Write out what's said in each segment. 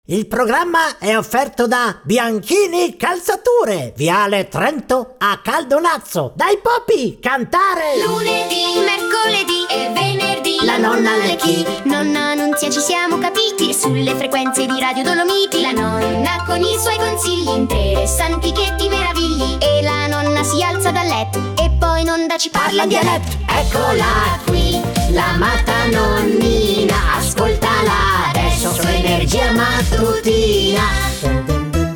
Il programma è offerto da Bianchini Calzature, Viale Trento a Caldonazzo. Dai Popi, cantare! Lunedì, mercoledì e venerdì La nonna le chi? Nonna Nunzia, ci siamo capiti sulle frequenze di Radio Dolomiti. La nonna con i suoi consigli interessanti che ti meravigli. E la nonna si alza dal letto e poi in onda ci parla in dialetto. Eccola qui, l'amata nonnina, ascoltala adesso su Energia Mattutina.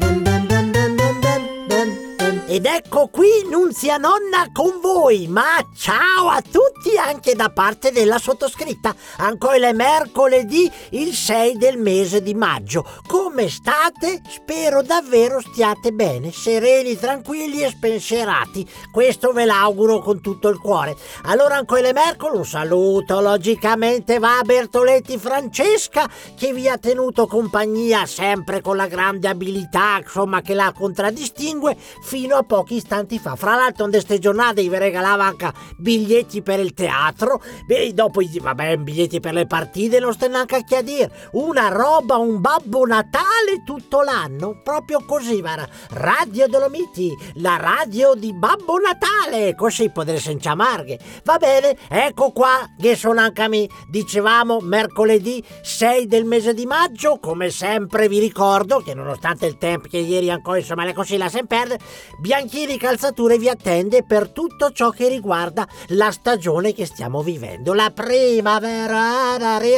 Ed ecco qui Nunzia Nonna con voi, ma ciao a tutti anche da parte della sottoscritta. Ancora è mercoledì, il 6 del mese di maggio. Come state? Spero davvero stiate bene, sereni, tranquilli e spensierati. Questo ve l'auguro con tutto il cuore. Allora ancora è mercoledì, un saluto logicamente va a Bertoletti Francesca, che vi ha tenuto compagnia sempre con la grande abilità, insomma, che la contraddistingue fino a pochi istanti fa. Fra l'altro in queste giornate vi regalava anche biglietti per il teatro, dopo biglietti per le partite, non sta neanche a dire, una roba, un Babbo Natale tutto l'anno, proprio così, guarda. Radio Dolomiti, la radio di Babbo Natale, così potreste chiamarghe. Va bene, ecco qua che sono anche a me. Dicevamo mercoledì 6 del mese di maggio, come sempre vi ricordo che nonostante il tempo che ieri ancora, insomma, le cose la sem perde, Bianchini Calzature vi attende per tutto ciò che riguarda la stagione che stiamo vivendo, la primavera,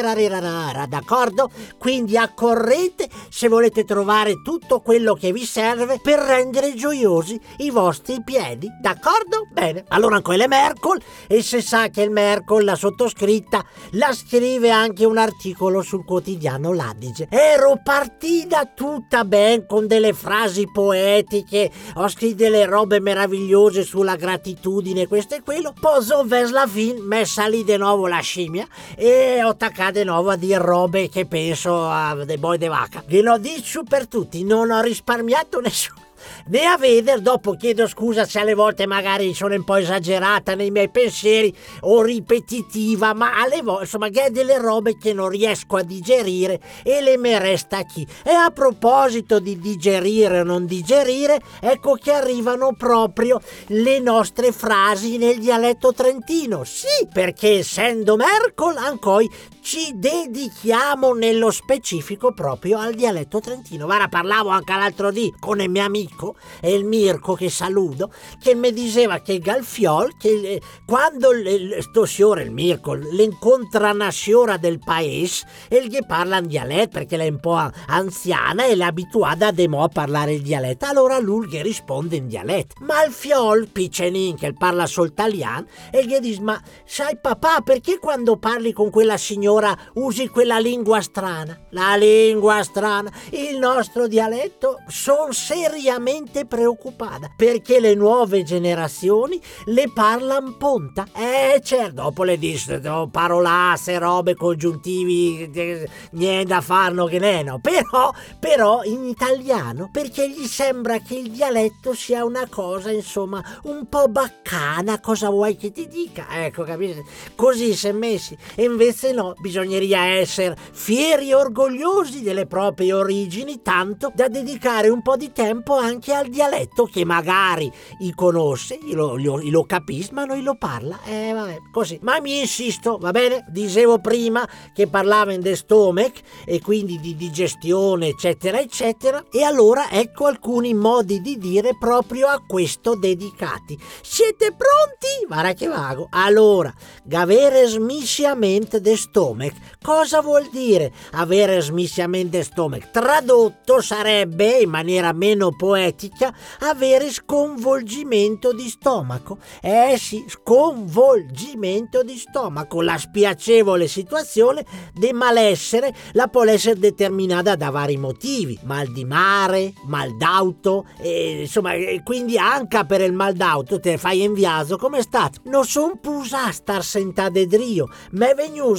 d'accordo? Quindi accorrete se volete trovare tutto quello che vi serve per rendere gioiosi i vostri piedi, d'accordo? Bene, allora ancora è mercoledì e se sa che il mercoledì la sottoscritta la scrive anche un articolo sul quotidiano L'Adige. Ero partita tutta ben con delle frasi poetiche, ho scritto delle robe meravigliose sulla gratitudine, questo e quello, poi vers la fin messa lì di nuovo la scimmia e ho attaccato di nuovo a dire robe che penso a dei boi de vacca. Ve lo dico per tutti, non ho risparmiato nessuno. Ne a vedere, dopo chiedo scusa se alle volte magari sono un po' esagerata nei miei pensieri o ripetitiva, ma alle volte insomma che è delle robe che non riesco a digerire e le me resta chi. E a proposito di digerire o non digerire, ecco che arrivano proprio le nostre frasi nel dialetto trentino. Sì, perché essendo mercoledì ancora ci dedichiamo nello specifico proprio al dialetto trentino. Guarda, parlavo anche l'altro dì con il mio amico, il Mirko, che saluto, che mi diceva che Galfiol, che quando sto signore, il Mirko, l'incontra una signora del paese, e che parla in dialetto, perché lei è un po' anziana e l'è abituata a parlare il dialetto, allora lui che risponde in dialetto. Ma il fiol, piccenin, che parla solo italiano, e gli dice, ma sai papà, perché quando parli con quella signora usi quella lingua strana? La lingua strana, il nostro dialetto, sono seriamente preoccupata perché le nuove generazioni le parlano ponta. Certo, dopo le dice parolasse, robe, congiuntivi, niente da farlo che ne no. Però in italiano, perché gli sembra che il dialetto sia una cosa, insomma, un po' baccana, cosa vuoi che ti dica? Ecco, capisci? Così si è messi. E invece no, bisogneria essere fieri e orgogliosi delle proprie origini, tanto da dedicare un po' di tempo anche al dialetto che magari conosce, lo capisce, ma non lo parla. Vabbè, così. Ma mi insisto, va bene? Dicevo prima che parlava in the stomach e quindi di digestione, eccetera, eccetera. E allora ecco alcuni modi di dire proprio a questo dedicati. Siete pronti? Guarda che vago. Allora, avere smissiamente de stomach. Cosa vuol dire avere smissiamente stomach? Tradotto sarebbe, in maniera meno poetica, avere sconvolgimento di stomaco. Sì, sconvolgimento di stomaco. La spiacevole situazione di malessere la può essere determinata da vari motivi. Mal di mare, mal d'auto, insomma, quindi anche per il mal d'auto te fai inviaso come state. Non son pusa a star sentà de drio, ma è venuto smissiamente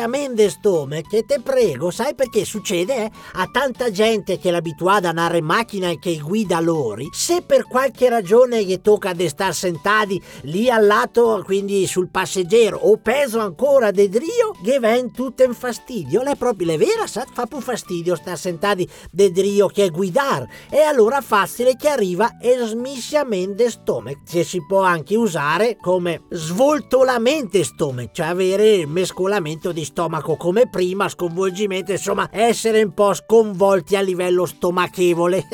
smissiamente stomach, che te prego, sai perché succede? A tanta gente che è abituata ad andare in macchina e che guida loro, se per qualche ragione gli tocca di star sentati lì al lato, quindi sul passeggero, o peso ancora de drio, che ven tutto in fastidio. Lei proprio le vera, sa, fa più fastidio star sentati de drio che guidare, e allora facile che arriva e smissiamente stomach, che si può anche usare come svoltolamente stomach, cioè avere il mescolamento di stomaco come prima, sconvolgimento, insomma essere un po' sconvolti a livello stomachevole.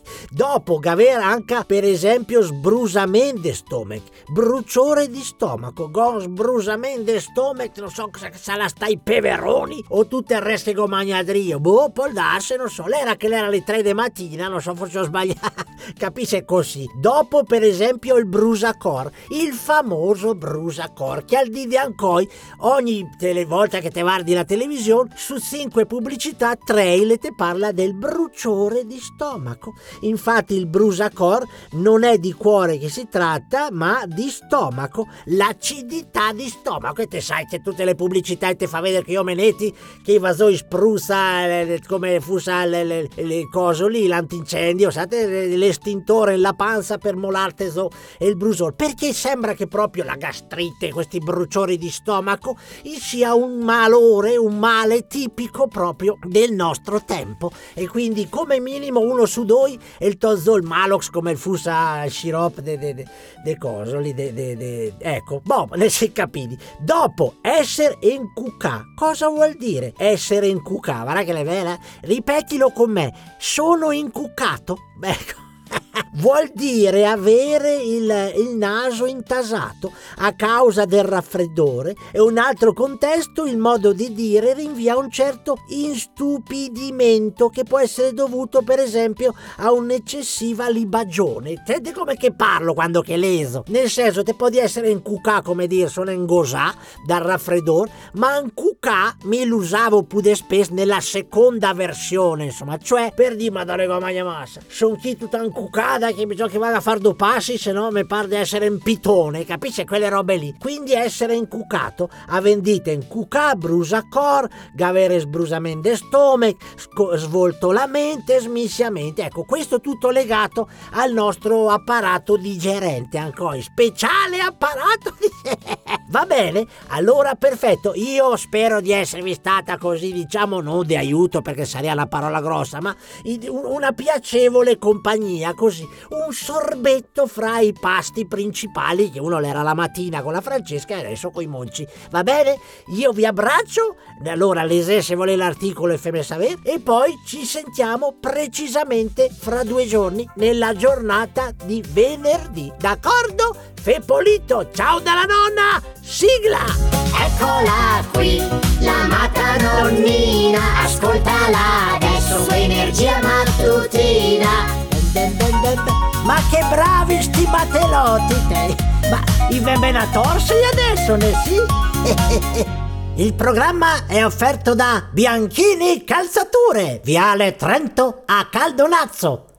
Dopo avere anche per esempio sbrusamento stomach, bruciore di stomaco, con sbrusamento stomach, non so cosa sarà, stai peveroni o tutto il resto che magnadrio, boh, può darsi, non so, l'era che era alle 3 di mattina, non so, forse ho sbagliato, capisce così. Dopo per esempio il brusacor, il famoso brusacor, che al di ancora ogni volta che te guardi la televisione, su 5 pubblicità 3 te parla del bruciore di stomaco. Infatti il brusacor non è di cuore che si tratta, ma di stomaco, l'acidità di stomaco. E te sai che tutte le pubblicità te fa vedere che io menetti che i vasoi sprusa come fusa le coso lì, l'antincendio, sapete, l'estintore nella panza per molarte e il brusor, perché sembra che proprio la gastrite, questi bruciori di stomaco, sia un malore, un male tipico proprio del nostro tempo, e quindi come minimo uno su due il tozol malox come il fusa sciroppo de coso lì ecco, boh, ne si capiti. Dopo essere in cucà, cosa vuol dire essere in cucà? Guarda che è vera, ripetilo con me, sono incuccato, ecco. Vuol dire avere il naso intasato a causa del raffreddore, e un altro contesto il modo di dire rinvia a un certo instupidimento che può essere dovuto per esempio a un'eccessiva libagione. Senti come che parlo quando che leso, nel senso te può essere in cucà, come dire sono in gosà dal raffreddore, ma in cucà mi l'usavo più spesso nella seconda versione, insomma, cioè per dire madonna come magna massa, son chi tutta in cucà che bisogna che vada a fare 2 passi, se no mi pare di essere un pitone, capisce, quelle robe lì. Quindi essere incucato a vendite in cucà, brusacor, avere sbrusamento stomac, svoltolamente, smissiamente, ecco, questo tutto legato al nostro apparato digerente, ancora speciale apparato digerente. Va bene, allora perfetto, io spero di esservi stata così, diciamo, non di aiuto perché sarebbe la parola grossa, ma una piacevole compagnia, così un sorbetto fra i pasti principali che uno era la mattina con la Francesca e adesso coi monci. Va bene? Io vi abbraccio, allora lese se vuole l'articolo e fammi sapere, e poi ci sentiamo precisamente fra 2 giorni nella giornata di venerdì, d'accordo? Fepolito, ciao dalla nonna, sigla! Eccola qui, l'amata nonnina, ascoltala adesso su Energia Mattutina. Ma che bravi sti battelotti te! Ma i vebenator sei adesso, ne sì? Il programma è offerto da Bianchini Calzature, Viale Trento a Caldonazzo.